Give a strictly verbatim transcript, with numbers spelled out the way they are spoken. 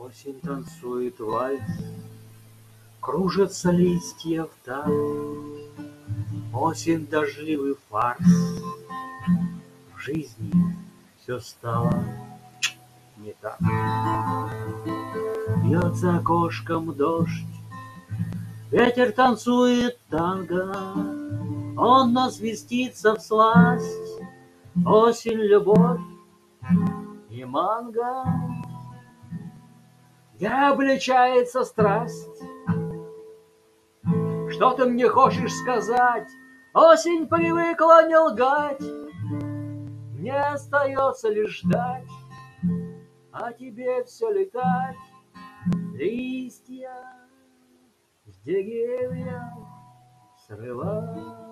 Осень танцует вальс, кружатся листья в такт. Осень — дождливый фарс, в жизни все стало не так. Бьет за окошком дождь, ветер танцует танго, он насвистится всласть. Осень, любовь и манго, где обличается страсть. Что ты мне хочешь сказать? Осень привыкла не лгать. Мне остается лишь ждать, а тебе все летать. Листья с деревьев срывать.